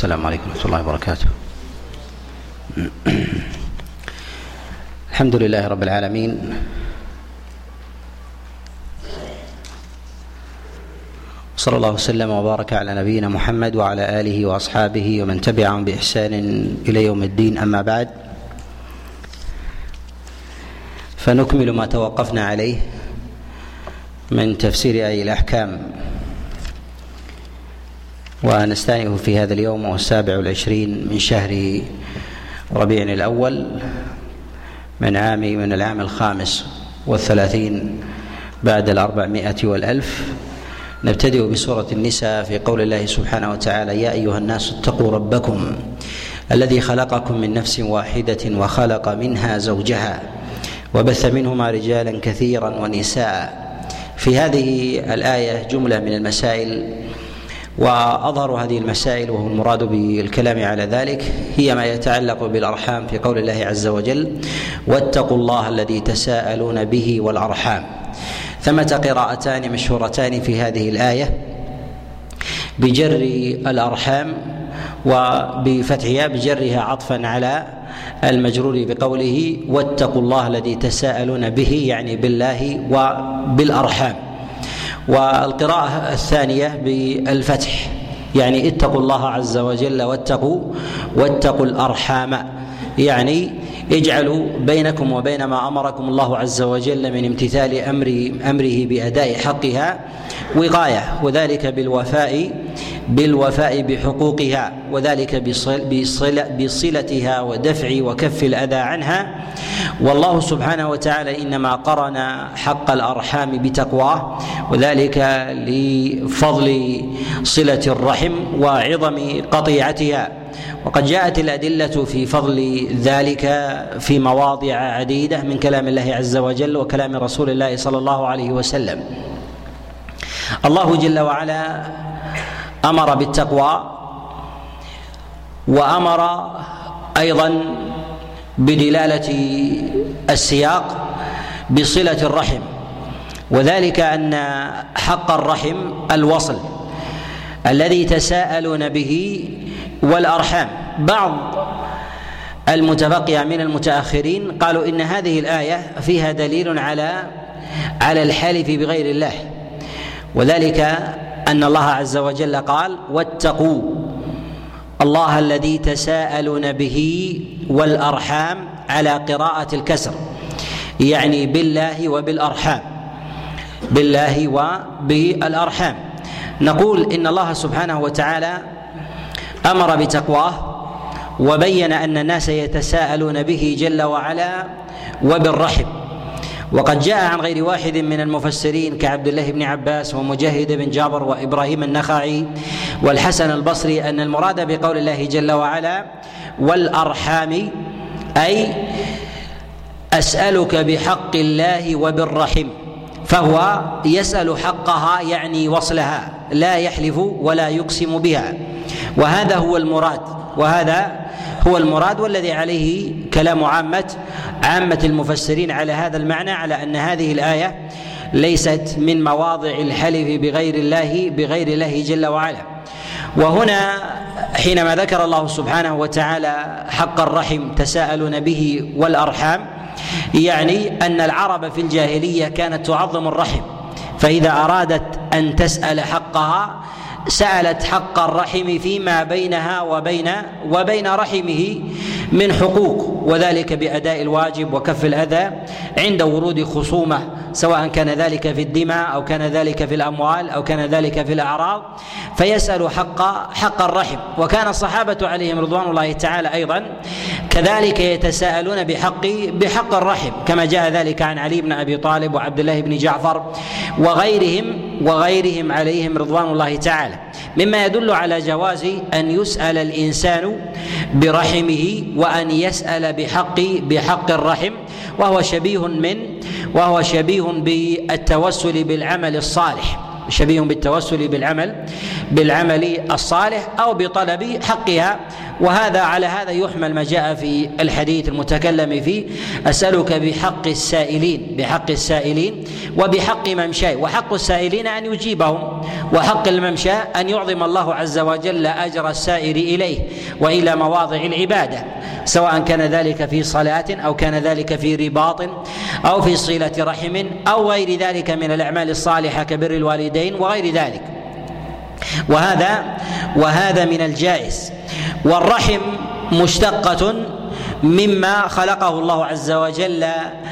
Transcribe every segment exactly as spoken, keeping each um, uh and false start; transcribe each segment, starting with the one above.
السلام عليكم ورحمة الله وبركاته. الحمد لله رب العالمين، صلى الله وسلم وبارك على نبينا محمد وعلى آله وأصحابه ومن تبعهم بإحسان إلى يوم الدين. أما بعد، فنكمل ما توقفنا عليه من تفسير آية الأحكام، ونستأنف في هذا اليوم وهو السابع والعشرين من شهر ربيع الأول من عام من العام الخامس والثلاثين بعد الأربعمائة والألف. نبتدئ بسورة النساء في قول الله سبحانه وتعالى: يا أيها الناس اتقوا ربكم الذي خلقكم من نفس واحدة وخلق منها زوجها وبث منهما رجالا كثيرا ونساء. في هذه الآية جملة من المسائل، وأظهر هذه المسائل وهو المراد بالكلام على ذلك هي ما يتعلق بالأرحام في قول الله عز وجل: واتقوا الله الذي تساءلون به والأرحام. ثمة قراءتان مشهورتان في هذه الآية بجر الأرحام وبفتحها، بجرها عطفا على المجرور بقوله واتقوا الله الذي تساءلون به، يعني بالله وبالأرحام. والقراءة الثانية بالفتح، يعني اتقوا الله عز وجل واتقوا واتقوا الأرحام، يعني اجعلوا بينكم وبين ما أمركم الله عز وجل من امتثال أمر أمره بأداء حقها وقاية، وذلك بالوفاء بالوفاء بحقوقها، وذلك بصل بصلتها ودفع وكف الأذى عنها. والله سبحانه وتعالى إنما قرن حق الأرحام بتقواه، وذلك لفضل صلة الرحم وعظم قطيعتها. وقد جاءت الأدلة في فضل ذلك في مواضع عديدة من كلام الله عز وجل وكلام رسول الله صلى الله عليه وسلم. الله جل وعلا أمر بالتقوى، وأمر أيضا بدلالة السياق بصلة الرحم، وذلك أن حق الرحم الوصل الذي تساءلون به والأرحام. بعض المتبقية من المتأخرين قالوا إن هذه الآية فيها دليل على على الحلف بغير الله، وذلك أن الله عز وجل قال: واتقوا الله الذي تساءلون به والأرحام، على قراءة الكسر، يعني بالله وبالأرحام، بالله وبالأرحام. نقول إن الله سبحانه وتعالى أمر بتقواه، وبين أن الناس يتساءلون به جل وعلا وبالرحم. وقد جاء عن غير واحد من المفسرين كعبد الله بن عباس ومجاهد بن جابر وإبراهيم النخعي والحسن البصري أن المراد بقول الله جل وعلا والأرحام أي أسألك بحق الله وبالرحم، فهو يسأل حقها يعني وصلها، لا يحلف ولا يقسم بها. وهذا هو المراد وهذا هو المراد والذي عليه كلام عامة عامة المفسرين على هذا المعنى، على أن هذه الآية ليست من مواضع الحلف بغير الله بغير الله جل وعلا. وهنا حينما ذكر الله سبحانه وتعالى حق الرحم تساءلون به والأرحام، يعني أن العرب في الجاهلية كانت تعظم الرحم، فإذا أرادت أن تسأل حقها سألت حق الرحم فيما بينها وبين وبين رحمه من حقوق، وذلك بأداء الواجب وكف الأذى عند ورود خصومة، سواء كان ذلك في الدماء أو كان ذلك في الأموال أو كان ذلك في الأعراض، فيسأل حق حق الرحم. وكان الصحابة عليهم رضوان الله تعالى أيضا كذلك يتساءلون بحق بحق الرحم، كما جاء ذلك عن علي بن أبي طالب وعبد الله بن جعفر وغيرهم وغيرهم عليهم رضوان الله تعالى، مما يدل على جواز أن يسأل الإنسان برحمه وأن يسأل بحق بحق الرحم، وهو شبيه من وهو شبيه بالتوسل بالعمل الصالح، شبيه بالتوسل بالعمل بالعمل الصالح أو بطلب حقها. وهذا على هذا يحمل ما جاء في الحديث المتكلم فيه: أسألك بحق السائلين بحق السائلين وبحق ممشاي. وحق السائلين أن يجيبهم، وحق الممشى أن يعظم الله عز وجل أجر السائر إليه وإلى مواضع العبادة، سواء كان ذلك في صلاة أو كان ذلك في رباط أو في صلة رحم أو غير ذلك من الأعمال الصالحة كبر الوالدين وغير ذلك. وهذا وهذا من الجائز. والرحم مشتقة مما خلقه الله عز وجل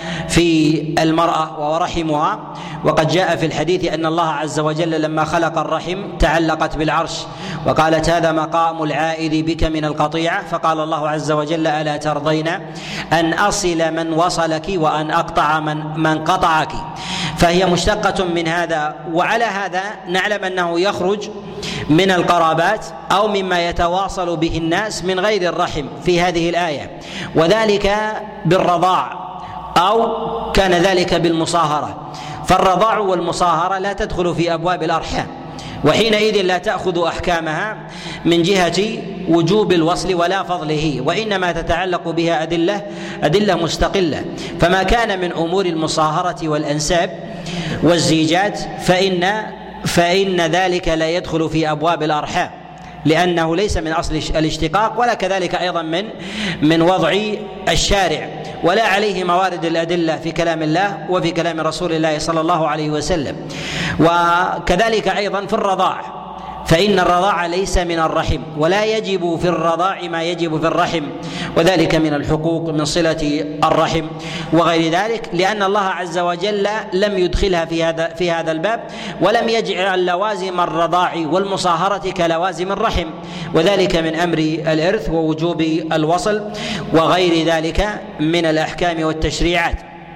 في المرأة وهو رحمها. وقد جاء في الحديث أن الله عز وجل لما خلق الرحم تعلقت بالعرش وقالت: هذا مقام العائد بك من القطيعة. فقال الله عز وجل: ألا ترضين أن أصل من وصلك وأن أقطع من, من قطعك. فهي مشتقة من هذا. وعلى هذا نعلم أنه يخرج من القرابات أو مما يتواصل به الناس من غير الرحم في هذه الآية، وذلك بالرضاع أو كان ذلك بالمصاهرة. فالرضاع والمصاهرة لا تدخل في أبواب الأرحام، وحينئذ لا تأخذ أحكامها من جهة وجوب الوصل ولا فضله، وإنما تتعلق بها أدلة أدلة مستقلة. فما كان من أمور المصاهرة والأنساب والزيجات فإن فإن ذلك لا يدخل في أبواب الأرحام، لأنه ليس من أصل الاشتقاق، ولا كذلك أيضا من من وضع الشارع، ولا عليه موارد الأدلة في كلام الله وفي كلام رسول الله صلى الله عليه وسلم. وكذلك أيضا في الرضاع، فإن الرضاع ليس من الرحم، ولا يجب في الرضاع ما يجب في الرحم، وذلك من الحقوق من صلة الرحم وغير ذلك، لأن الله عز وجل لم يدخلها في هذا في هذا الباب، ولم يجعل لوازم الرضاع والمصاهرة كلوازم الرحم، وذلك من أمر الإرث ووجوب الوصل وغير ذلك من الأحكام والتشريعات.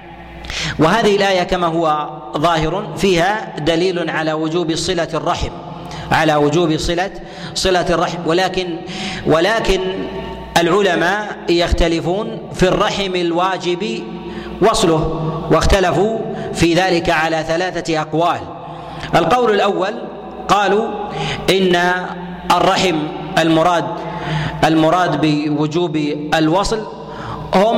وهذه الآية كما هو ظاهر فيها دليل على وجوب صلة الرحم على وجوب صلة صلة الرحم، ولكن ولكن العلماء يختلفون في الرحم الواجب وصله، واختلفوا في ذلك على ثلاثة أقوال. القول الأول قالوا إن الرحم المراد المراد بوجوب الوصل هم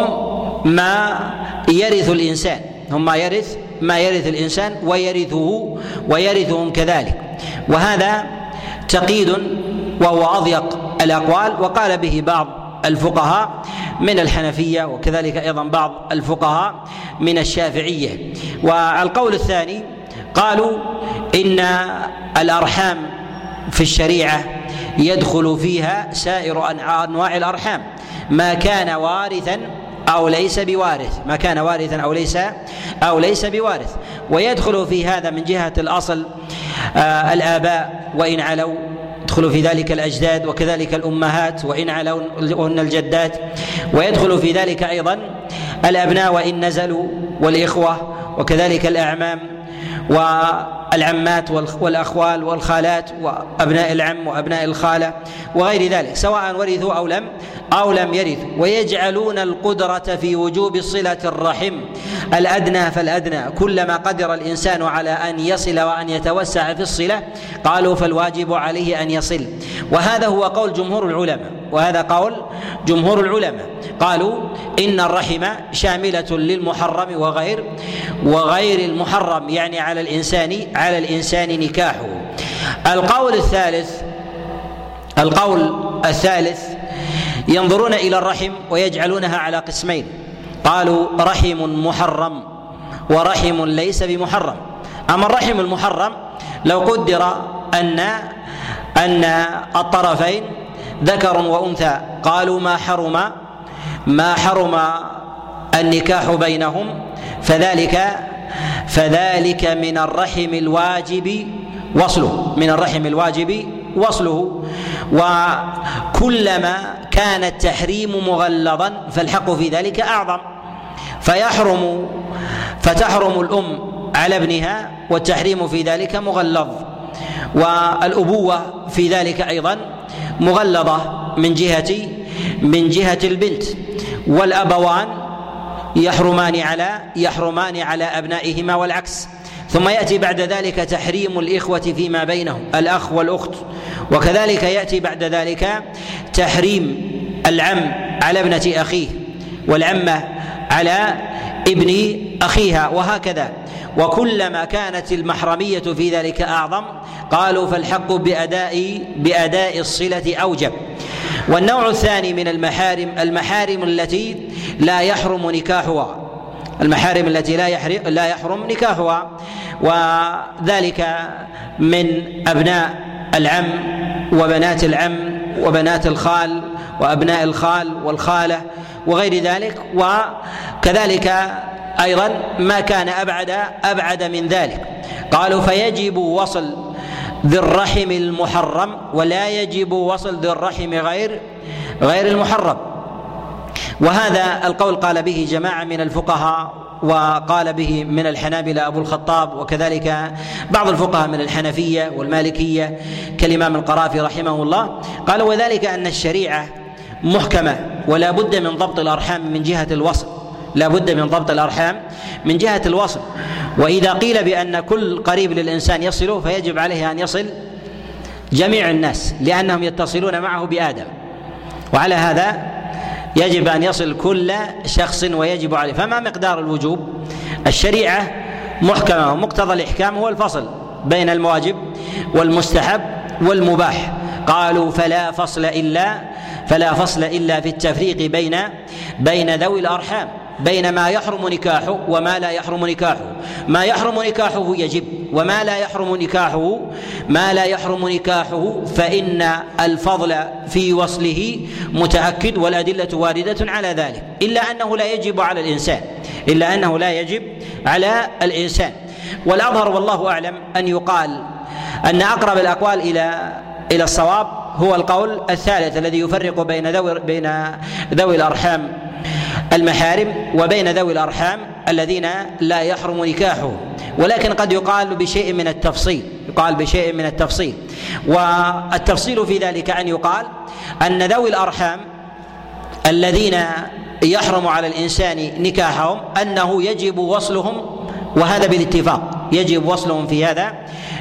ما يرث الإنسان هم ما يرث ما يرث الإنسان ويرثه ويرثهم كذلك، وهذا تقييد وهو أضيق الأقوال، وقال به بعض الفقهاء من الحنفية وكذلك أيضا بعض الفقهاء من الشافعية. والقول الثاني قالوا إن الأرحام في الشريعة يدخل فيها سائر أنواع الأرحام، ما كان وارثا أو ليس بوارث ما كان وارثا أو ليس أو ليس بوارث ويدخل في هذا من جهة الأصل آه الآباء وإن علوا، يدخل في ذلك الأجداد وكذلك الأمهات وإن علوهن الجدات، ويدخل في ذلك أيضا الأبناء وإن نزلوا، والإخوة وكذلك الأعمام والعمات والأخوال والخالات وأبناء العم وأبناء الخالة وغير ذلك، سواء ورثوا أو لم أو لم يرثوا. ويجعلون القدرة في وجوب صلة الرحم الأدنى فالأدنى، كلما قدر الإنسان على أن يصل وأن يتوسع في الصلة قالوا فالواجب عليه أن يصل. وهذا هو قول جمهور العلماء وهذا قول جمهور العلماء قالوا إن الرحم شاملة للمحرم وغير وغير المحرم، يعني على الإنسان على الإنسان نكاحه. القول الثالث القول الثالث ينظرون إلى الرحم ويجعلونها على قسمين، قالوا رحم محرم ورحم ليس بمحرم. أما الرحم المحرم لو قدر أن أن الطرفين ذكر وأنثى قالوا ما حرم ما حرم النكاح بينهم فذلك فذلك من الرحم الواجب وصله من الرحم الواجب وصله وكلما كان التحريم مغلظا فالحق في ذلك أعظم، فيحرم فتحرم الأم على ابنها والتحريم في ذلك مغلظ، والأبوة في ذلك أيضا مغلظة من جهة من جهة البنت، والأبوان يحرمان على يحرمان على أبنائهما والعكس. ثم يأتي بعد ذلك تحريم الإخوة فيما بينهم، الأخ والأخت وكذلك يأتي بعد ذلك تحريم العم على ابنة أخيه والعمة على ابن أخيها وهكذا. وكلما كانت المحرمية في ذلك أعظم قالوا فالحق بأداء بأداء الصلة أوجب. والنوع الثاني من المحارم المحارم التي لا يحرم نكاحها، المحارم التي لا يحرم لا يحرم نكاحها، وذلك من أبناء العم وبنات العم وبنات الخال وأبناء الخال والخالة وغير ذلك، وكذلك أيضا ما كان أبعد أبعد من ذلك. قالوا فيجب وصل ذي الرحم المحرم ولا يجب وصل ذي الرحم غير غير المحرم. وهذا القول قال به جماعة من الفقهاء، وقال به من الحنابلة أبو الخطاب، وكذلك بعض الفقهاء من الحنفية والمالكية كالإمام القرافي رحمه الله. قالوا وذلك أن الشريعة محكمة ولا بد من ضبط الأرحام من جهة الوصل، لا بد من ضبط الأرحام من جهة الوصل. وإذا قيل بأن كل قريب للإنسان يصله فيجب عليه أن يصل جميع الناس لأنهم يتصلون معه بآدم، وعلى هذا يجب أن يصل كل شخص ويجب عليه. فما مقدار الوجوب؟ الشريعة محكمة ومقتضى الإحكام هو الفصل بين المواجب والمستحب والمباح. قالوا فلا فصل إلا فلا فصل إلا في التفريق بين بين ذوي الأرحام، بين ما يحرم نكاحه وما لا يحرم نكاحه. ما يحرم نكاحه يجب، وما لا يحرم نكاحه ما لا يحرم نكاحه فإن الفضل في وصله متأكد والأدلة واردة على ذلك، إلا أنه لا يجب على الإنسان إلا أنه لا يجب على الإنسان. والأظهر والله أعلم أن يقال أن أقرب الأقوال إلى إلى الصواب هو القول الثالث الذي يفرق بين ذوي بين ذوي الأرحام المحارم وبين ذوي الأرحام الذين لا يحرم نكاحه. ولكن قد يقال بشيء من التفصيل يقال بشيء من التفصيل والتفصيل في ذلك أن يقال أن ذوي الأرحام الذين يحرم على الإنسان نكاحهم أنه يجب وصلهم، وهذا بالاتفاق، يجب وصلهم في هذا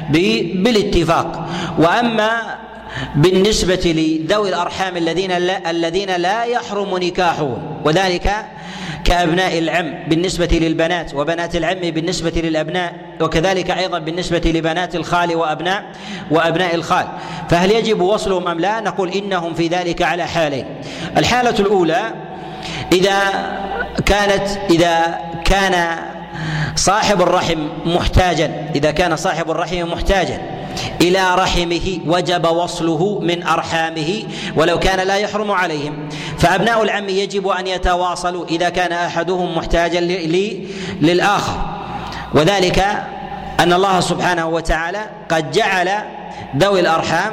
بالاتفاق. وأما بالنسبة لذوي الأرحام الذين لا, الذين لا يحرم نكاحهم، وذلك كأبناء العم بالنسبة للبنات وبنات العم بالنسبة للأبناء، وكذلك أيضا بالنسبة لبنات الخال وأبناء وأبناء الخال، فهل يجب وصلهم أم لا؟ نقول إنهم في ذلك على حالين. الحالة الأولى إذا كانت إذا كان صاحب الرحم محتاجا إذا كان صاحب الرحم محتاجا إلى رحمه وجب وصله من أرحامه ولو كان لا يحرم عليهم. فأبناء العم يجب أن يتواصلوا إذا كان أحدهم محتاجا للآخر، وذلك أن الله سبحانه وتعالى قد جعل ذوي الأرحام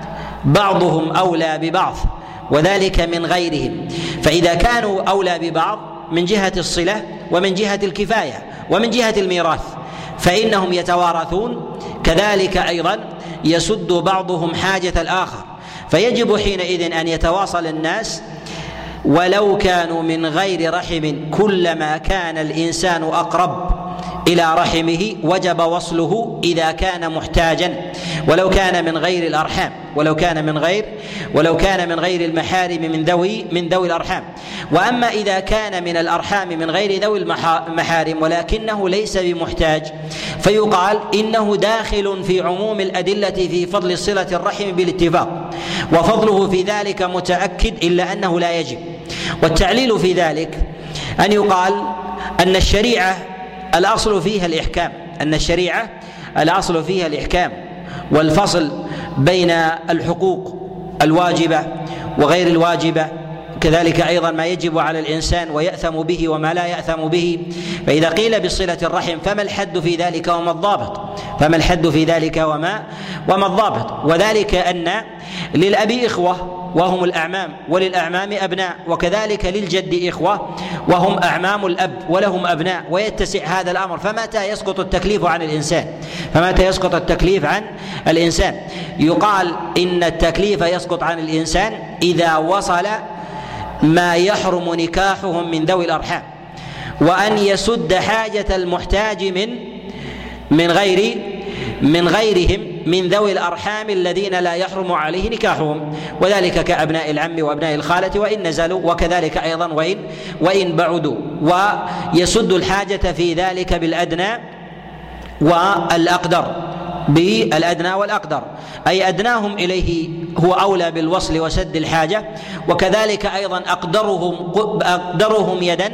بعضهم أولى ببعض، وذلك من غيرهم. فإذا كانوا أولى ببعض من جهة الصلة ومن جهة الكفاية ومن جهة الميراث فإنهم يتوارثون، كذلك أيضا يسد بعضهم حاجة الآخر، فيجب حينئذ أن يتواصل الناس ولو كانوا من غير رحم. كلما كان الإنسان أقرب إلى رحمه وجب وصله إذا كان محتاجا، ولو كان من غير الأرحام ولو كان من غير ولو كان من غير المحارم من ذوي من ذوي الأرحام. وأما إذا كان من الأرحام من غير ذوي المحارم ولكنه ليس بمحتاج فيقال إنه داخل في عموم الأدلة في فضل صلة الرحم بالاتفاق، وفضله في ذلك متأكد إلا أنه لا يجب. والتعليل في ذلك أن يقال أن الشريعة الأصل فيها الإحكام أن الشريعة الأصل فيها الإحكام والفصل بين الحقوق الواجبة وغير الواجبة، كذلك أيضا ما يجب على الإنسان ويأثم به وما لا يأثم به. فإذا قيل بصلة الرحم فما الحد في ذلك وما الضابط فما الحد في ذلك وما وما الضابط وذلك أن للأب إخوة وهم الأعمام وللأعمام أبناء، وكذلك للجد إخوة وهم أعمام الأب ولهم أبناء، ويتسع هذا الأمر. فمتى يسقط التكليف عن الإنسان فمتى يسقط التكليف عن الإنسان يقال إن التكليف يسقط عن الإنسان إذا وصل ما يحرم نكاحهم من ذوي الأرحام، وأن يسد حاجة المحتاج من من غير من غيرهم من ذوي الأرحام الذين لا يحرم عليه نكاحهم، وذلك كأبناء العم وأبناء الخالة وإن نزلوا، وكذلك أيضا وإن وإن بعدوا، ويسد الحاجة في ذلك بالأدنى والأقدر، بالأدنى والأقدر، أي أدناهم إليه هو أولى بالوصل وسد الحاجة، وكذلك أيضا أقدرهم أقدرهم يدا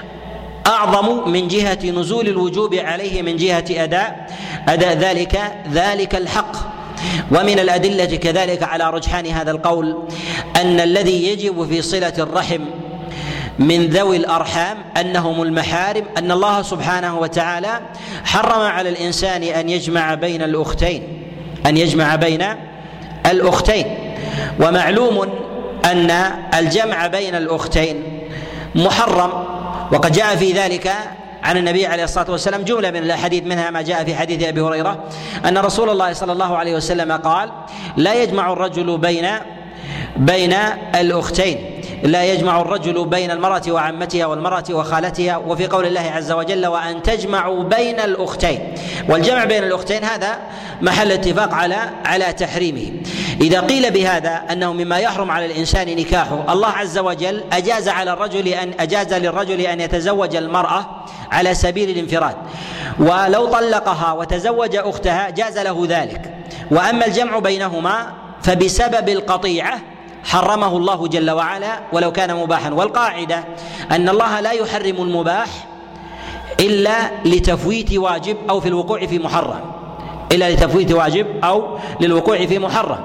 أعظم من جهة نزول الوجوب عليه من جهة أداء أداء ذلك ذلك الحق. ومن الأدلة كذلك على رجحان هذا القول أن الذي يجب في صلة الرحم من ذوي الأرحام أنهم المحارم، أن الله سبحانه وتعالى حرم على الإنسان أن يجمع بين الأختين أن يجمع بين الأختين ومعلوم أن الجمع بين الأختين محرم، وقد جاء في ذلك عن النبي عليه الصلاة والسلام جملة من الأحاديث، منها ما جاء في حديث أبي هريرة أن رسول الله صلى الله عليه وسلم قال: لا يجمع الرجل بين بين الأختين، لا يجمع الرجل بين المرأة وعمتها والمرأة وخالتها. وفي قول الله عز وجل: وأن تجمعوا بين الأختين، والجمع بين الأختين هذا محل اتفاق على على تحريمه. إذا قيل بهذا أنه مما يحرم على الإنسان نكاحه، الله عز وجل أجاز على الرجل أن أجاز للرجل أن يتزوج المرأة على سبيل الانفراد، ولو طلقها وتزوج أختها جاز له ذلك. وأما الجمع بينهما فبسبب القطيعة حرمه الله جل وعلا ولو كان مباحا. والقاعدة أن الله لا يحرم المباح إلا لتفويت واجب أو في الوقوع في محرم، إلا لتفويت واجب أو للوقوع في محرم.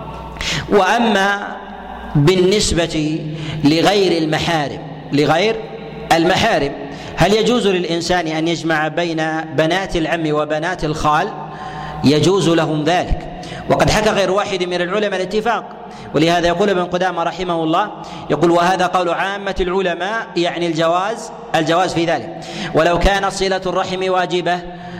وأما بالنسبة لغير المحارم لغير المحارم هل يجوز للإنسان أن يجمع بين بنات العم وبنات الخال؟ يجوز لهم ذلك، وقد حكى غير واحد من العلماء الاتفاق. ولهذا يقول ابن قدامة رحمه الله، يقول: وهذا قول عامة العلماء، يعني الجواز الجواز في ذلك. ولو كانت صلة الرحم واجبة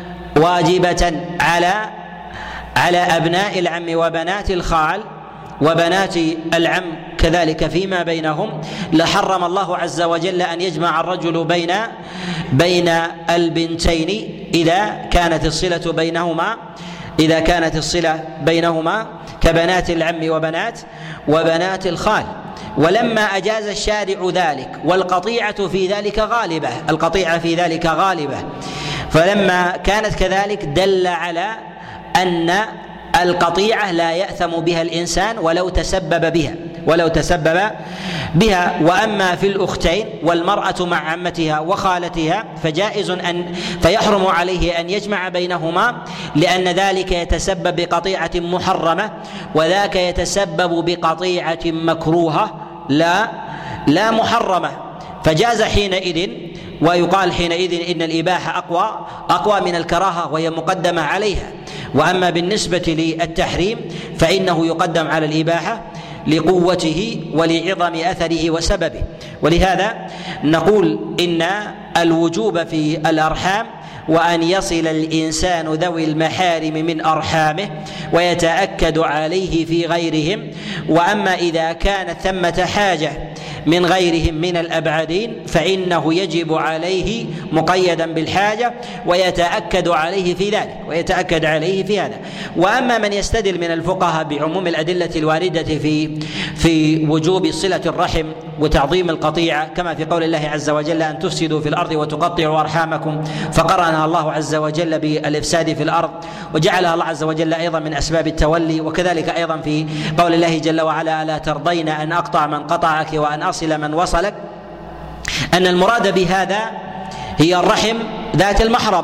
واجبة على على أبناء العم وبنات الخال وبنات العم كذلك فيما بينهم، لحرم الله عز وجل أن يجمع الرجل بين بين البنتين إذا كانت الصلة بينهما إذا كانت الصلة بينهما كبنات العم وبنات وبنات الخال. ولما أجاز الشارع ذلك والقطيعة في ذلك غالبة القطيعة في ذلك غالبة فلما كانت كذلك دل على أن القطيعة لا يأثم بها الإنسان ولو تسبب بها ولو تسبب بها. وأما في الأختين والمرأة مع عمتها وخالتها فجائز أن فيحرم عليه أن يجمع بينهما، لأن ذلك يتسبب بقطيعة محرمة وذاك يتسبب بقطيعة مكروهة لا لا محرمة، فجاز حينئذ. ويقال حينئذ إن الإباحة أقوى أقوى من الكراهة وهي مقدمة عليها. وأما بالنسبة للتحريم فإنه يقدم على الإباحة لقوته ولعظم أثره وسببه. ولهذا نقول إن الوجوب في الأرحام وأن يصل الإنسان ذوي المحارم من أرحامه ويتأكد عليه في غيرهم. وأما إذا كانت ثمة حاجة من غيرهم من الأبعدين فإنه يجب عليه مقيدا بالحاجة ويتأكد عليه في ذلك ويتأكد عليه في هذا. وأما من يستدل من الفقهاء بعموم الأدلة الواردة في في وجوب صلة الرحم وتعظيم القطيعة، كما في قول الله عز وجل: أن تفسدوا في الأرض وتقطعوا أرحامكم، فقرنها الله عز وجل بالإفساد في الأرض وجعلها الله عز وجل أيضا من أسباب التولي. وكذلك أيضا في قول الله جل وعلا: ألا ترضين أن أقطع من قطعك وأن أصل من وصلك، أن المراد بهذا هي الرحم ذات المحرم.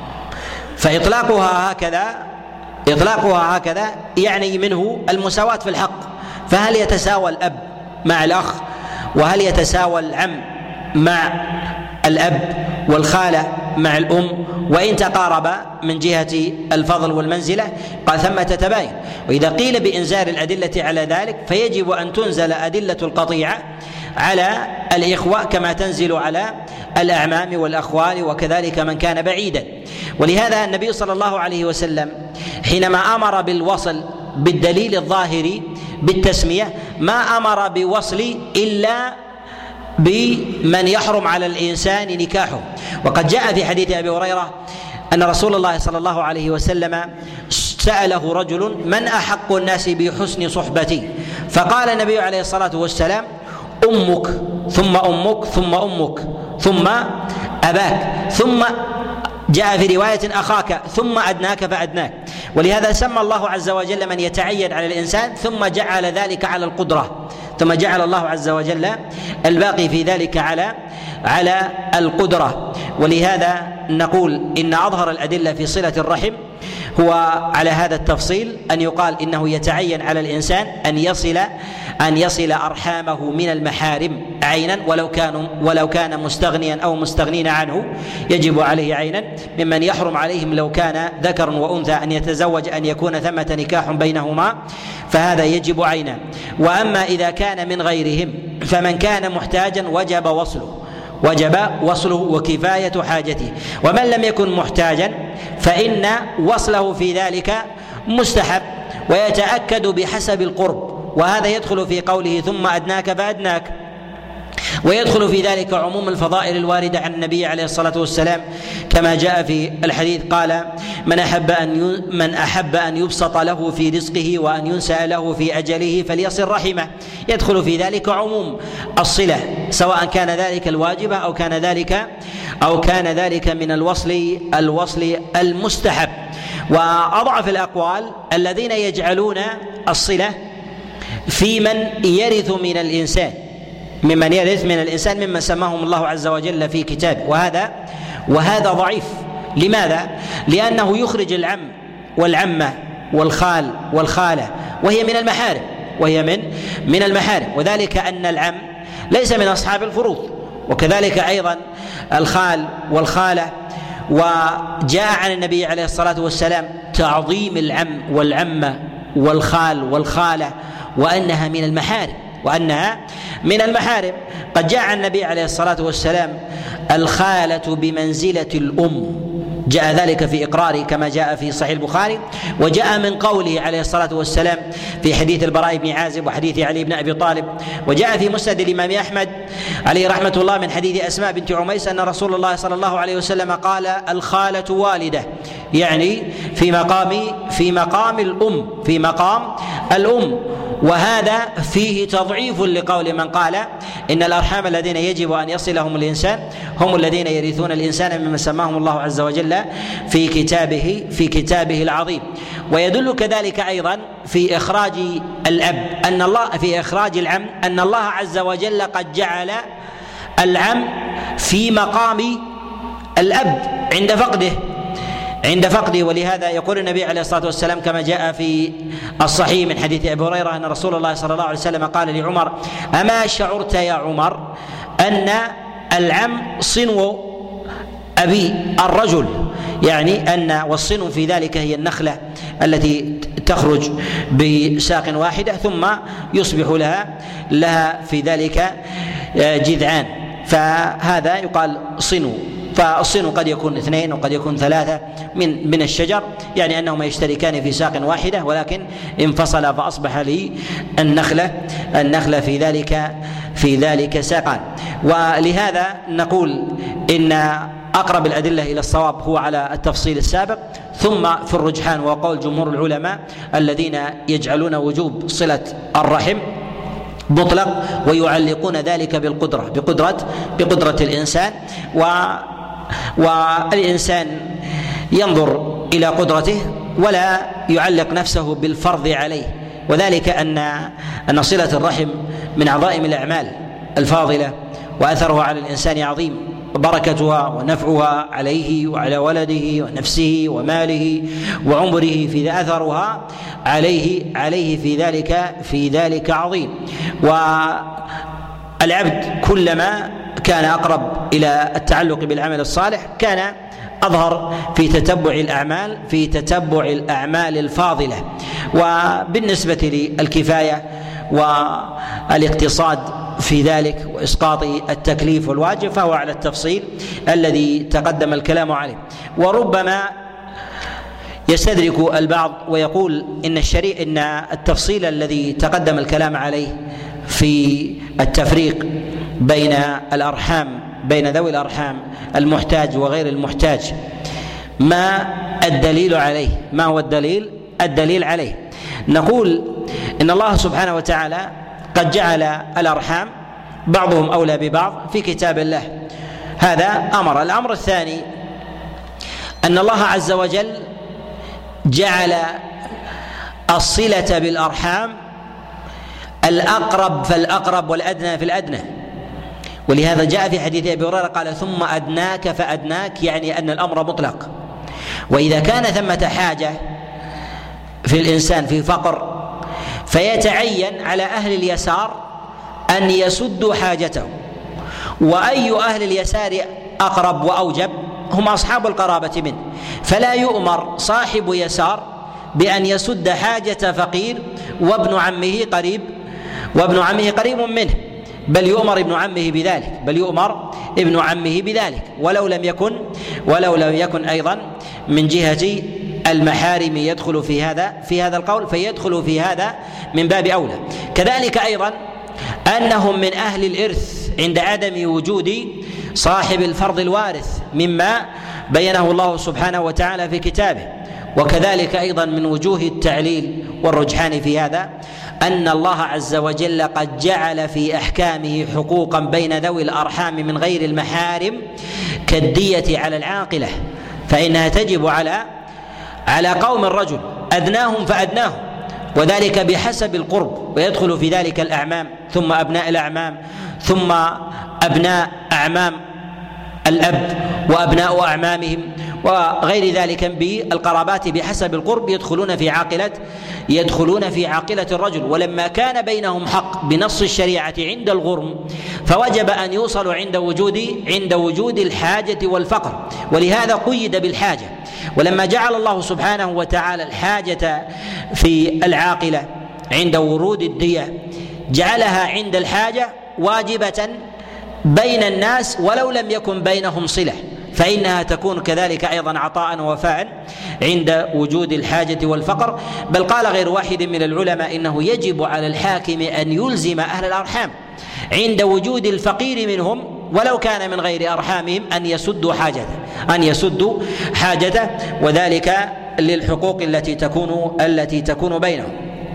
فإطلاقها هكذا إطلاقها هكذا يعني منه المساواة في الحق. فهل يتساوى الأب مع الأخ؟ وهل يتساوى العم مع الأب والخالة مع الأم؟ وإن تقارب من جهة الفضل والمنزلة قال ثمة تباين. وإذا قيل بإنزال الأدلة على ذلك فيجب أن تنزل أدلة القطيعة على الإخوة كما تنزل على الأعمام والأخوال وكذلك من كان بعيدا. ولهذا النبي صلى الله عليه وسلم حينما أمر بالوصل بالدليل الظاهر بالتسمية ما أمر بوصل إلا بمن يحرم على الإنسان نكاحه. وقد جاء في حديث أبي هريرة أن رسول الله صلى الله عليه وسلم سأله رجل: من أحق الناس بحسن صحبتي؟ فقال النبي عليه الصلاة والسلام: أمك ثم أمك ثم أمك ثم أباك، ثم جاء في رواية أخاك، ثم أدناك فأدناك. ولهذا سمى الله عز وجل من يتعين على الإنسان ثم جعل ذلك على القدرة، ثم جعل الله عز وجل الباقي في ذلك على على القدرة. ولهذا نقول إن أظهر الأدلة في صلة الرحم هو على هذا التفصيل، أن يقال إنه يتعين على الإنسان أن يصل أن يصل أرحامه من المحارم عينا، ولو كان ولو كان مستغنيا أو مستغنين عنه يجب عليه عينا، ممن يحرم عليهم لو كان ذكر وأنثى أن يتزوج أن يكون ثمة نكاح بينهما، فهذا يجب عينا. وأما إذا كان من غيرهم فمن كان محتاجا وجب وصله وجب وصله وكفاية حاجته، ومن لم يكن محتاجا فإن وصله في ذلك مستحب ويتأكد بحسب القرب، وهذا يدخل في قوله ثم أدناك فأدناك، ويدخل في ذلك عموم الفضائل الواردة عن النبي عليه الصلاة والسلام كما جاء في الحديث قال: من أحب أن من أحب أن يبسط له في رزقه وأن ينسأ له في أجله فليصل رحمه. يدخل في ذلك عموم الصلة، سواء كان ذلك الواجب أو كان ذلك أو كان ذلك من الوصل الوصل المستحب. وأضعف الأقوال الذين يجعلون الصلة في من يرث من الإنسان ممن يرث من الإنسان ممن سماهم الله عز وجل في كتابه، وهذا وهذا ضعيف. لماذا؟ لأنه يخرج العم والعمة والخال والخالة وهي من المحارم وهي من من المحارم وذلك أن العم ليس من أصحاب الفروض، وكذلك أيضا الخال والخالة. وجاء عن النبي عليه الصلاة والسلام تعظيم العم والعمة والخال والخالة وأنها من المحارم وأنها من المحارم. قد جاء عن النبي عليه الصلاة والسلام الخالة بمنزلة الأم، جاء ذلك في إقراره كما جاء في صحيح البخاري، وجاء من قوله عليه الصلاة والسلام في حديث البراء بن عازب وحديث علي بن أبي طالب، وجاء في مسند الإمام أحمد عليه رحمة الله من حديث أسماء بنت عميس أن رسول الله صلى الله عليه وسلم قال: الخالة والدة، يعني في مقام في مقام الأم في مقام الأم. وهذا فيه تضعيف لقول من قال إن الأرحام الذين يجب أن يصلهم الإنسان هم الذين يرثون الإنسان مما سماهم الله عز وجل في كتابه في كتابه العظيم. ويدل كذلك أيضا في إخراج الأب أن الله في إخراج العم أن الله عز وجل قد جعل العم في مقام الأب عند فقده عند فقده ولهذا يقول النبي عليه الصلاة والسلام كما جاء في الصحيح من حديث أبي هريرة أن رسول الله صلى الله عليه وسلم قال لعمر: أما شعرت يا عمر أن العم صنو أبي الرجل، يعني أن والصنو في ذلك هي النخلة التي تخرج بساق واحدة ثم يصبح لها لها في ذلك جذعان، فهذا يقال صنو. فالصنو قد يكون اثنين وقد يكون ثلاثة من من الشجر، يعني أنهما يشتركان في ساق واحدة ولكن انفصل فأصبح لي النخلة النخلة في ذلك في ذلك ساقان. ولهذا نقول إن أقرب الأدلة إلى الصواب هو على التفصيل السابق، ثم في الرجحان وقول جمهور العلماء الذين يجعلون وجوب صلة الرحم مطلق ويعلقون ذلك بالقدرة بقدرة بقدرة الإنسان، و والإنسان ينظر إلى قدرته ولا يعلق نفسه بالفرض عليه، وذلك أن أن صلة الرحم من عظائم الأعمال الفاضلة وأثرها على الإنسان عظيم، وبركتها ونفعها عليه وعلى ولده ونفسه وماله وعمره في أثرها عليه عليه في ذلك في ذلك عظيم. والعبد كلما كان أقرب إلى التعلق بالعمل الصالح كان أظهر في تتبع الأعمال في تتبع الأعمال الفاضلة. وبالنسبة للكفاية والاقتصاد في ذلك وإسقاط التكليف والواجب فهو على التفصيل الذي تقدم الكلام عليه. وربما يستدرك البعض ويقول إن الشريع إن التفصيل الذي تقدم الكلام عليه في التفريق بين الأرحام بين ذوي الأرحام المحتاج وغير المحتاج ما الدليل عليه؟ ما هو الدليل الدليل عليه. نقول إن الله سبحانه وتعالى قد جعل الأرحام بعضهم أولى ببعض في كتاب الله، هذا أمر. الأمر الثاني أن الله عز وجل جعل الصلة بالأرحام الأقرب فالأقرب والأدنى في الأدنى، ولهذا جاء في حديث أبي هريرة قال ثم أدناك فأدناك، يعني أن الأمر مطلق. وإذا كان ثمة حاجة في الإنسان في فقر فيتعين على أهل اليسار أن يسدوا حاجته، وأي أهل اليسار أقرب وأوجب هم أصحاب القرابة منه، فلا يؤمر صاحب يسار بأن يسد حاجة فقير وابن عمه قريب وابن عمه قريب منه، بل يؤمر ابن عمه بذلك بل يؤمر ابن عمه بذلك ولو لم يكن ولو لم يكن أيضا من جهة المحارم يدخل في هذا في هذا القول، فيدخل في هذا من باب أولى. كذلك أيضا أنهم من أهل الإرث عند عدم وجود صاحب الفرض الوارث مما بينه الله سبحانه وتعالى في كتابه. وكذلك أيضا من وجوه التعليل والرجحان في هذا أن الله عز وجل قد جعل في أحكامه حقوقا بين ذوي الأرحام من غير المحارم كالدية على العاقلة، فإنها تجب على على قوم الرجل أدناهم فأدناهم، وذلك بحسب القرب، ويدخل في ذلك الأعمام ثم أبناء الأعمام ثم أبناء أعمام الأب وأبناء أعمامهم وغير ذلك بالقرابات بحسب القرب يدخلون في عاقلة يدخلون في عاقلة الرجل. ولما كان بينهم حق بنص الشريعة عند الغرم فوجب أن يوصلوا عند وجود عند وجود الحاجة والفقر، ولهذا قيد بالحاجة. ولما جعل الله سبحانه وتعالى الحاجة في العاقلة عند ورود الدية جعلها عند الحاجة واجبة بين الناس ولو لم يكن بينهم صلة، فإنها تكون كذلك أيضا عطاء ووفاء عند وجود الحاجة والفقر. بل قال غير واحد من العلماء إنه يجب على الحاكم أن يلزم أهل الأرحام عند وجود الفقير منهم ولو كان من غير أرحامهم أن يسدوا حاجته أن يسدوا حاجته وذلك للحقوق التي تكون التي تكون بينهم.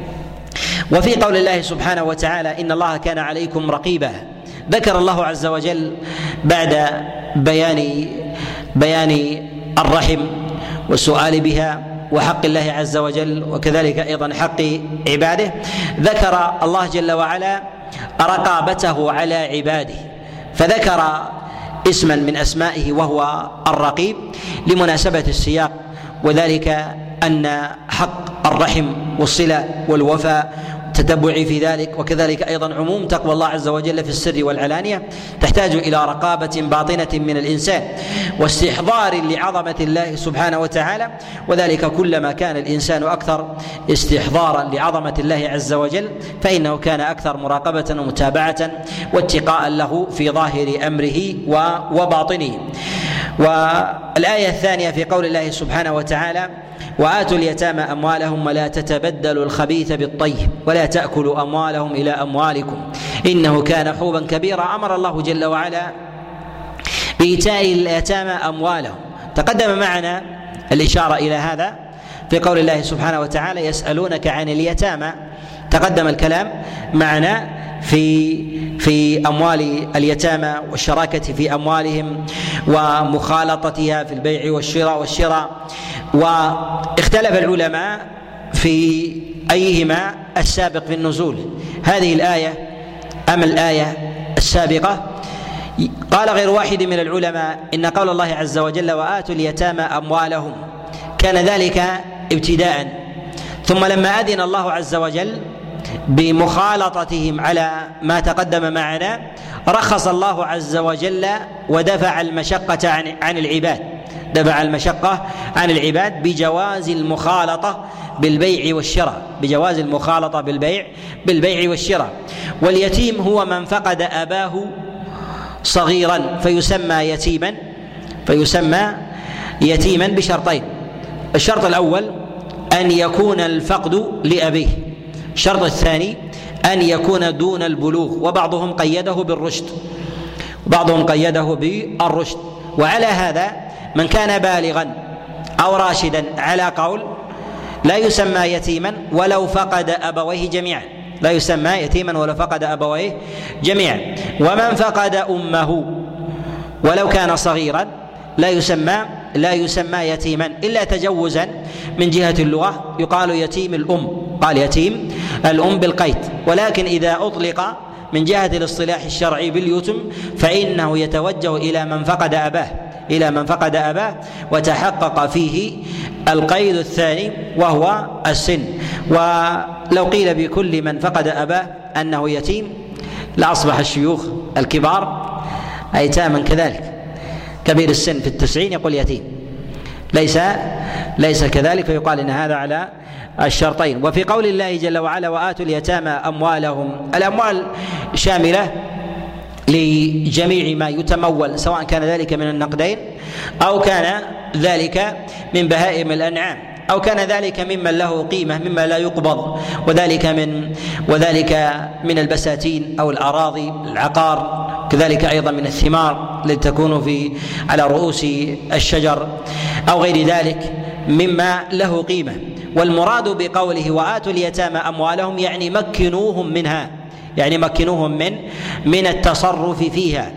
وفي قول الله سبحانه وتعالى إن الله كان عليكم رقيبا، ذكر الله عز وجل بعد بيان بيان الرحم والسؤال بها وحق الله عز وجل وكذلك أيضا حق عباده، ذكر الله جل وعلا رقابته على عباده، فذكر اسما من أسمائه وهو الرقيب لمناسبة السياق، وذلك أن حق الرحم والصلة والوفاء تتبع في ذلك، وكذلك أيضا عموم تقوى الله عز وجل في السر والعلانية تحتاج إلى رقابة باطنة من الإنسان واستحضار لعظمة الله سبحانه وتعالى، وذلك كلما كان الإنسان أكثر استحضارا لعظمة الله عز وجل فإنه كان أكثر مراقبة ومتابعة واتقاء له في ظاهر أمره وباطنه. والآية الثانية في قول الله سبحانه وتعالى وآتوا اليتامى أموالهم ولا تتبدلوا الخبيث بالطيب ولا تأكلوا أموالهم إلى أموالكم إنه كان حوبا كبيرا. أمر الله جل وعلا بإيتاء اليتامى أموالهم. تقدم معنا الإشارة إلى هذا في قول الله سبحانه وتعالى يسألونك عن اليتامى، تقدم الكلام معنا في في أموال اليتامى والشراكة في أموالهم ومخالطتها في البيع والشراء والشراء واختلف العلماء في أيهما السابق في النزول، هذه الآية أم الآية السابقة. قال غير واحد من العلماء إن قول الله عز وجل وآتوا اليتامى أموالهم كان ذلك ابتداء، ثم لما أذن الله عز وجل بمخالطتهم على ما تقدم معنا رخص الله عز وجل ودفع المشقة عن عن العباد دفع المشقة عن العباد بجواز المخالطة بالبيع والشراء بجواز المخالطة بالبيع بالبيع والشراء. واليتيم هو من فقد أباه صغيرا فيسمى يتيما فيسمى يتيما بشرطين: الشرط الأول أن يكون الفقد لأبيه، الشرط الثاني أن يكون دون البلوغ، وبعضهم قيده بالرشد بعضهم قيده بالرشد. وعلى هذا من كان بالغا أو راشدا على قول لا يسمى يتيما ولو فقد أبويه جميعا، لا يسمى يتيما ولو فقد أبويه جميعا. ومن فقد أمه ولو كان صغيرا لا يسمى لا يسمى يتيما إلا تجوزا من جهة اللغة، يقال يتيم الأم، قال يتيم الأم بالقيد. ولكن إذا أطلق من جهة الاصطلاح الشرعي باليتم فإنه يتوجه إلى من فقد أباه إلى من فقد أباه وتحقق فيه القيد الثاني وهو السن. ولو قيل بكل من فقد أباه أنه يتيم لأصبح الشيوخ الكبار أيتاما كذلك، كبير السن في التسعين يقول يتيم، ليس ليس كذلك، فيقال إن هذا على الشرطين. وفي قول الله جل وعلا وآتوا اليتامى أموالهم، الأموال شاملة لجميع ما يتمول سواء كان ذلك من النقدين أو كان ذلك من بهائم الأنعام أو كان ذلك ممن له قيمة مما لا يقبض، وذلك من وذلك من البساتين أو الأراضي العقار، كذلك أيضا من الثمار التي تكون في على رؤوس الشجر أو غير ذلك مما له قيمة. والمراد بقوله وآتوا اليتامى أموالهم يعني مكنوهم منها، يعني مكنوهم من من التصرف فيها.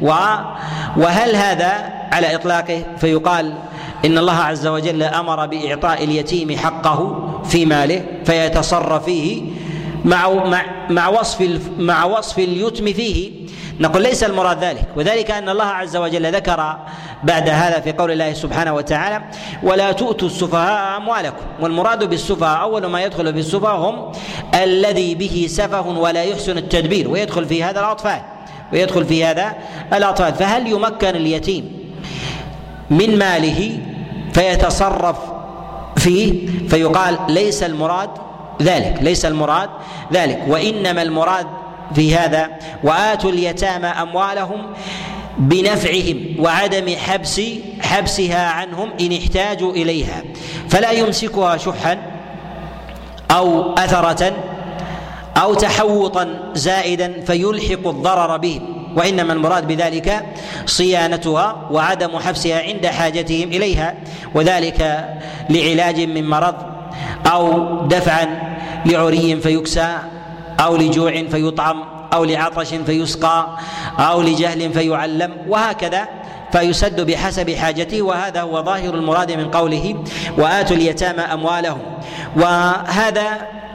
وهل هذا على إطلاقه؟ فيقال إن الله عز وجل أمر بإعطاء اليتيم حقه في ماله فيتصرف فيه مع مع مع وصف مع وصف اليتم فيه. نقول ليس المراد ذلك، وذلك أن الله عز وجل ذكر بعد هذا في قول الله سبحانه وتعالى ولا تؤتوا السفهاء أموالكم. والمراد بالسفهاء أول ما يدخل في السفهاء هم الذي به سفه ولا يحسن التدبير، ويدخل في هذا الأطفال ويدخل في هذا الأطفال. فهل يمكن اليتيم من ماله فيتصرف فيه؟ فيقال ليس المراد ذلك، ليس المراد ذلك، وإنما المراد في هذا وآتوا اليتامى أموالهم بنفعهم وعدم حبس حبسها عنهم إن احتاجوا إليها، فلا يمسكها شحا أو أثرة أو تحوطا زائدا فيلحق الضرر بهم، وإنما المراد بذلك صيانتها وعدم حبسها عند حاجتهم إليها، وذلك لعلاج من مرض أو دفعا لعري فيكسى أو لجوع فيطعم أو لعطش فيسقى أو لجهل فيعلم، وهكذا فيسد بحسب حاجته. وهذا هو ظاهر المراد من قوله وآتوا اليتامى أموالهم. وهذا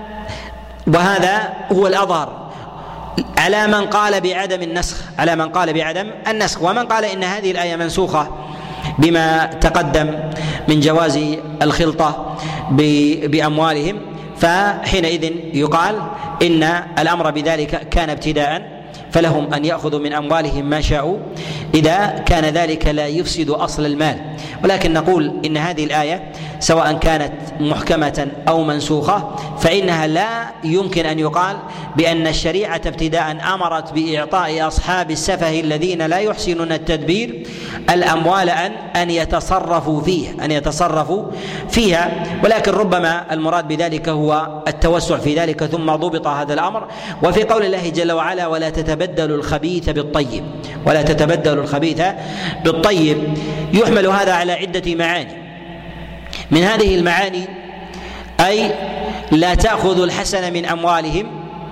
وهذا هو الأظهر على من قال بعدم النسخ على من قال بعدم النسخ ومن قال إن هذه الآية منسوخة بما تقدم من جواز الخلطة بأموالهم، فحينئذ يقال إن الأمر بذلك كان ابتداء، فلهم أن يأخذوا من أموالهم ما شاءوا إذا كان ذلك لا يفسد أصل المال. ولكن نقول إن هذه الآية سواء كانت محكمة أو منسوخة فإنها لا يمكن أن يقال بأن الشريعة ابتداء أمرت بإعطاء أصحاب السفه الذين لا يحسنون التدبير الأموال أن أن يتصرفوا فيه أن يتصرفوا فيها، ولكن ربما المراد بذلك هو التوسع في ذلك. ثم ضبط هذا الأمر وفي قول الله جل وعلا ولا تتبدلوا الخبيث بالطيب ولا تتبدلوا الخبيث بالطيب، يحمل هذا على عدة معاني. من هذه المعاني أي لا تأخذوا الحسن من أموالهم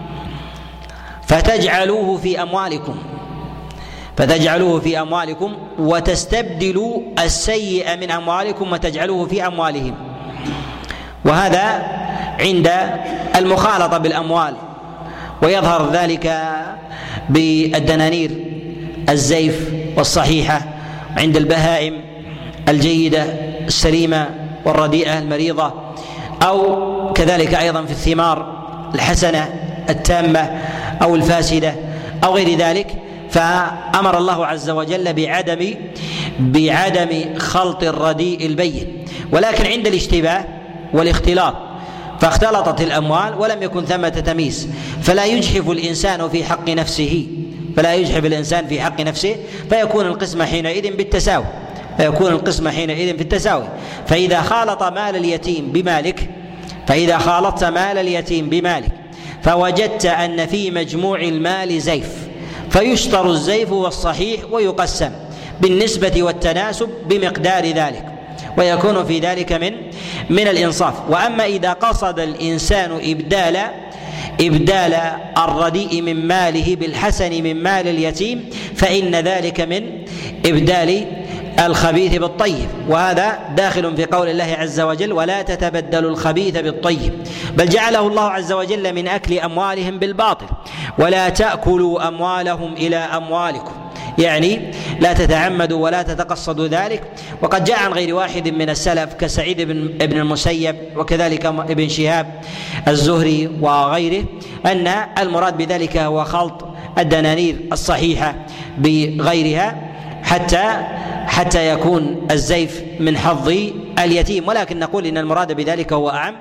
فتجعلوه في أموالكم فتجعلوه في أموالكم وتستبدلوا السيء من أموالكم وتجعلوه في أموالهم. وهذا عند المخالطة بالأموال، ويظهر ذلك بالدنانير الزيف والصحيحة عند البهائم الجيدة السليمة والرديئة المريضة، أو كذلك أيضا في الثمار الحسنة التامة أو الفاسدة أو غير ذلك. فأمر الله عز وجل بعدم بعدم خلط الرديء البين، ولكن عند الاشتباه والاختلاط فاختلطت الأموال ولم يكن ثمة تمييز، فلا يجحف الإنسان في حق نفسه فلا يجحف الإنسان في حق نفسه فيكون القسمة حينئذ بالتساوي فيكون القسمة حينئذ في التساوي. فإذا خالط مال اليتيم بمالك فإذا خالطت مال اليتيم بمالك فوجدت أن في مجموع المال زيف، فيشتر الزيف والصحيح ويقسم بالنسبة والتناسب بمقدار ذلك. ويكون في ذلك من من الإنصاف. وأما إذا قصد الإنسان إبدال إبدال الرديء من ماله بالحسن من مال اليتيم فإن ذلك من إبدال الخبيث بالطيب، وهذا داخل في قول الله عز وجل: ولا تتبدلوا الخبيث بالطيب، بل جعله الله عز وجل من أكل أموالهم بالباطل. ولا تأكلوا أموالهم إلى أموالكم، يعني لا تتعمدوا ولا تتقصدوا ذلك. وقد جاء عن غير واحد من السلف كسعيد بن المسيب وكذلك ابن شهاب الزهري وغيره أن المراد بذلك هو خلط الدنانير الصحيحة بغيرها حتى حتى يكون الزيف من حظ اليتيم، ولكن نقول إن المراد بذلك هو أعم،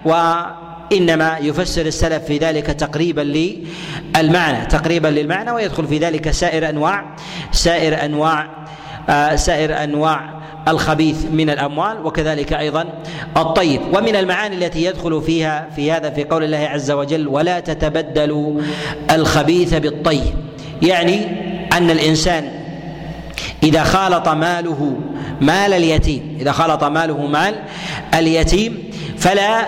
وإنما يفسر السلف في ذلك تقريبا للمعنى تقريبا للمعنى ويدخل في ذلك سائر أنواع سائر أنواع آه سائر أنواع الخبيث من الأموال، وكذلك أيضا الطيب. ومن المعاني التي يدخل فيها في هذا في قول الله عز وجل: ولا تتبدلوا الخبيث بالطيب، يعني أن الإنسان إذا خالط ماله مال اليتيم إذا خالط ماله مال اليتيم فلا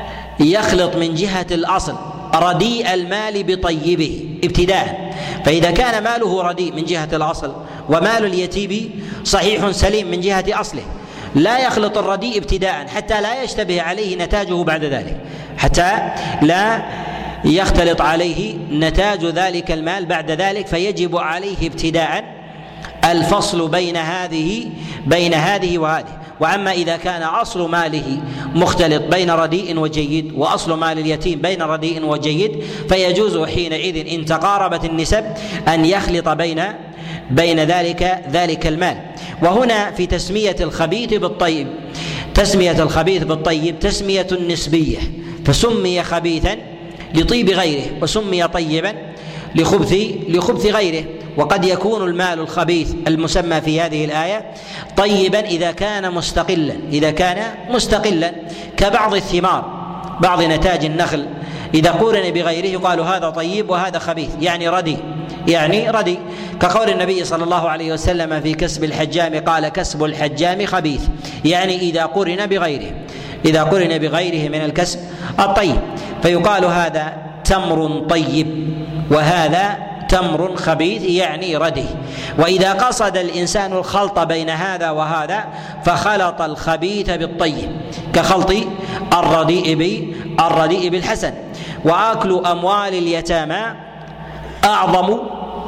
يخلط من جهة الأصل رديء المال بطيبه ابتداء. فإذا كان ماله رديء من جهة الأصل ومال اليتيم صحيح سليم من جهة أصله، لا يخلط الرديء ابتداء حتى لا يشتبه عليه نتاجه بعد ذلك حتى لا يختلط عليه نتاج ذلك المال بعد ذلك، فيجب عليه ابتداء الفصل بين هذه بين هذه وهذه. وأما إذا كان أصل ماله مختلط بين رديء وجيد وأصل مال اليتيم بين رديء وجيد، فيجوز حينئذ إن تقاربت النسب أن يخلط بين بين ذلك ذلك المال. وهنا في تسمية الخبيث بالطيب تسمية الخبيث بالطيب تسمية نسبية، فسمي خبيثا لطيب غيره وسمي طيبا لخبث لخبث غيره. وقد يكون المال الخبيث المسمى في هذه الآية طيبا إذا كان مستقلا إذا كان مستقلا كبعض الثمار، بعض نتاج النخل إذا قورن بغيره يقال هذا طيب وهذا خبيث، يعني ردي يعني ردي كقول النبي صلى الله عليه وسلم في كسب الحجام قال: كسب الحجام خبيث، يعني إذا قورن بغيره إذا قورن بغيره من الكسب الطيب، فيقال هذا تمر طيب وهذا تمر خبيث يعني ردي. وإذا قصد الإنسان الخلط بين هذا وهذا فخلط الخبيث بالطيب كخلط الرديء بالرديء بالحسن. وآكل أموال اليتامى أعظم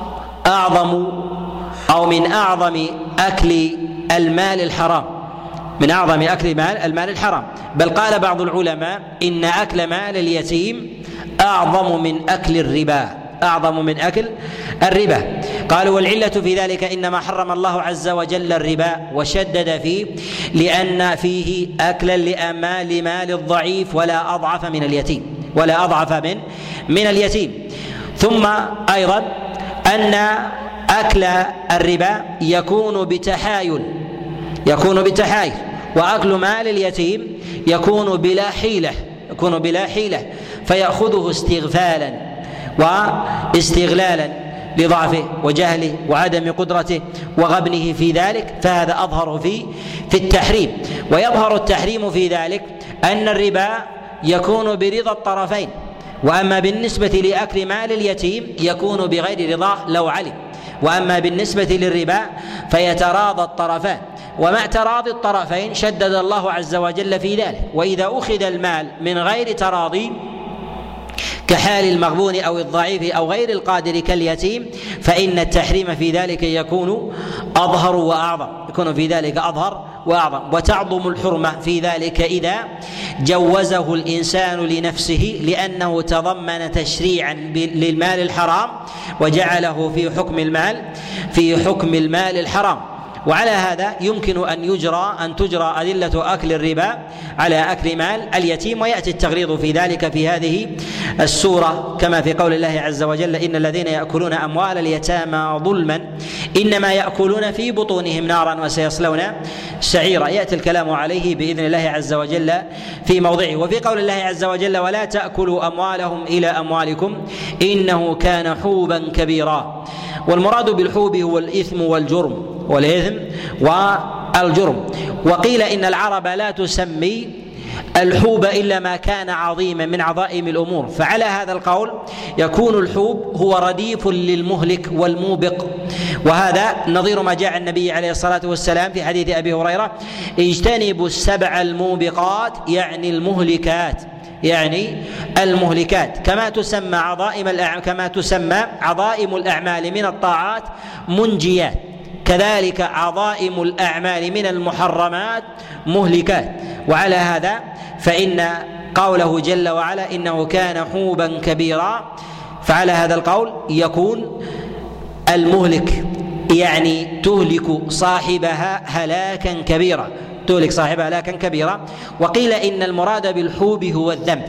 أعظم أو من أعظم أكل المال الحرام من أعظم أكل مال المال الحرام، بل قال بعض العلماء إن أكل مال اليتيم أعظم من أكل الربا أعظم من أكل الربا. قالوا والعلة في ذلك إنما حرم الله عز وجل الربا وشدد فيه لأن فيه أكلا لأمال مال الضعيف ولا أضعف من اليتيم ولا أضعف من من اليتيم. ثم أيضا أن أكل الربا يكون بتحايل يكون بتحايل وأكل مال اليتيم يكون بلا حيلة يكون بلا حيلة فيأخذه استغفالا واستغلالا لضعفه وجهله وعدم قدرته وغبنه في ذلك، فهذا أظهر في في التحريم. ويظهر التحريم في ذلك أن الربا يكون برضا الطرفين، وأما بالنسبة لأكل مال اليتيم يكون بغير رضاه لو علم، وأما بالنسبة للربا فيتراضى الطرفان، ومع تراضي الطرفين شدد الله عز وجل في ذلك. وإذا أخذ المال من غير تراضي كحال المغبون أو الضعيف أو غير القادر كاليتيم فإن التحريم في ذلك يكون أظهر وأعظم يكون في ذلك أظهر وأعظم. وتعظم الحرمة في ذلك إذا جوزه الإنسان لنفسه لأنه تضمن تشريعا للمال الحرام وجعله في حكم المال في حكم المال الحرام. وعلى هذا يمكن أن يجرى أن تجرى أدلة أكل الربا على أكل مال اليتيم، ويأتي التغليظ في ذلك في هذه السورة كما في قول الله عز وجل: إن الذين يأكلون أموال اليتامى ظلما إنما يأكلون في بطونهم نارا وسيصلون سعيرا. يأتي الكلام عليه بإذن الله عز وجل في موضعه. وفي قول الله عز وجل: ولا تأكلوا أموالهم إلى أموالكم إنه كان حوبا كبيرا. والمراد بالحوب هو الإثم والجرم والإثم والجرم. وقيل إن العرب لا تسمي الحوب إلا ما كان عظيما من عظائم الأمور، فعلى هذا القول يكون الحوب هو رديف للمهلك والموبق، وهذا نظير ما جاء النبي عليه الصلاة والسلام في حديث أبي هريرة: اجتنبوا السبع الموبقات، يعني المهلكات، يعني المهلكات. كما تسمى عظائم الأعمال كما تسمى عظائم الأعمال من الطاعات منجيات، كذلك عظائم الأعمال من المحرمات مهلكات. وعلى هذا فإن قوله جل وعلا إنه كان حوبا كبيرا، فعلى هذا القول يكون المهلك يعني تهلك صاحبها هلاكا كبيرا، تهلك صاحبها هلاكا كبيرا. وقيل إن المراد بالحوب هو الذنب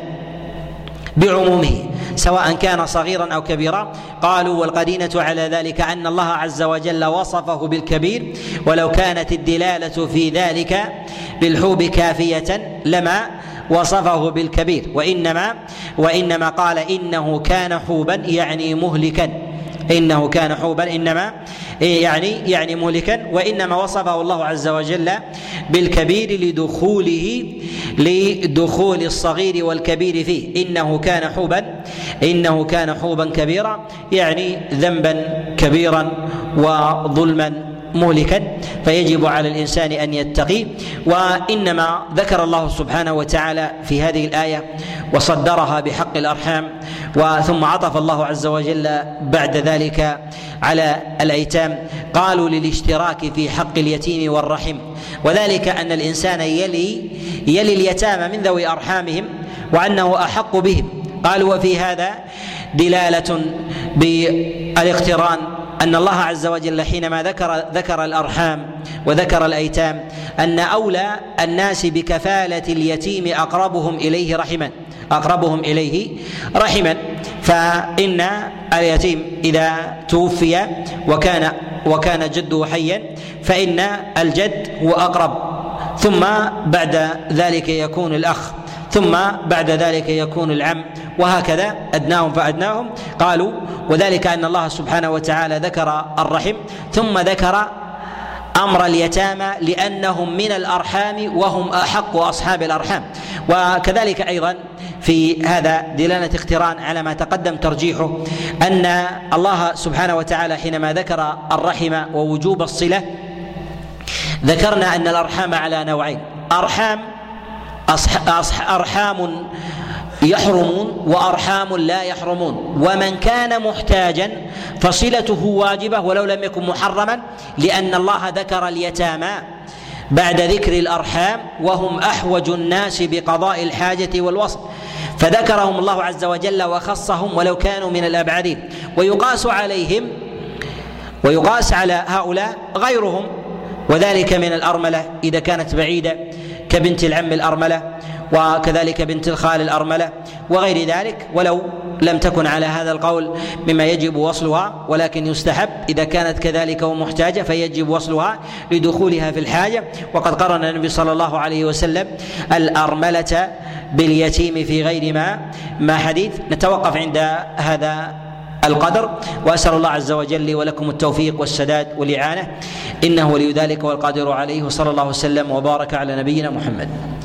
بعمومه سواء كان صغيرا أو كبيرا. قالوا والقرينة على ذلك أن الله عز وجل وصفه بالكبير، ولو كانت الدلالة في ذلك بالحوب كافية لما وصفه بالكبير، وإنما وإنما قال إنه كان حوبا يعني مهلكا، إنه كان حوبا إنما يعني يعني مهلكا، وإنما وصفه الله عز وجل بالكبير لدخوله لدخول الصغير والكبير فيه. إنه كان حوبا إنه كان حوبا كبيرا يعني ذنبا كبيرا وظلما مهلكا، فيجب على الإنسان أن يتقي. وإنما ذكر الله سبحانه وتعالى في هذه الآية وصدرها بحق الأرحام، وثم عطف الله عز وجل بعد ذلك على الأيتام. قالوا للاشتراك في حق اليتيم والرحم، وذلك أن الإنسان يلي يلي اليتامى من ذوي أرحامهم وأنه أحق بهم. قالوا وفي هذا دلالة بالاقتران، أن الله عز وجل حينما ذكر ذكر الأرحام وذكر الأيتام أن أولى الناس بكفالة اليتيم أقربهم إليه رحما أقربهم إليه رحما فإن اليتيم إذا توفي وكان وكان جده حيا فإن الجد هو أقرب، ثم بعد ذلك يكون الأخ، ثم بعد ذلك يكون العم، وهكذا أدناهم فأدناهم. قالوا وذلك أن الله سبحانه وتعالى ذكر الرحم ثم ذكر أمر اليتامى لأنهم من الأرحام وهم أحق أصحاب الأرحام. وكذلك أيضا في هذا دلالة اقتران على ما تقدم ترجيحه، أن الله سبحانه وتعالى حينما ذكر الرحم ووجوب الصلة ذكرنا أن الأرحام على نوعين: أرحام أرحام يحرمون وأرحام لا يحرمون، ومن كان محتاجا فصلته واجبة ولو لم يكن محرما، لأن الله ذكر اليتامى بعد ذكر الأرحام وهم أحوج الناس بقضاء الحاجة والوصل، فذكرهم الله عز وجل وخصهم ولو كانوا من الأبعدين. ويقاس عليهم ويقاس على هؤلاء غيرهم، وذلك من الأرملة إذا كانت بعيدة كبنت العم الأرملة، وكذلك بنت الخال الأرملة وغير ذلك، ولو لم تكن على هذا القول مما يجب وصلها، ولكن يستحب إذا كانت كذلك ومحتاجة فيجب وصلها لدخولها في الحاجة. وقد قرن النبي صلى الله عليه وسلم الأرملة باليتيم في غير ما ما حديث. نتوقف عند هذا القدر، وأسأل الله عز وجل لي ولكم التوفيق والسداد والإعانة، إنه ولي ذلك والقادر عليه، وصلى الله وسلم وبارك على نبينا محمد.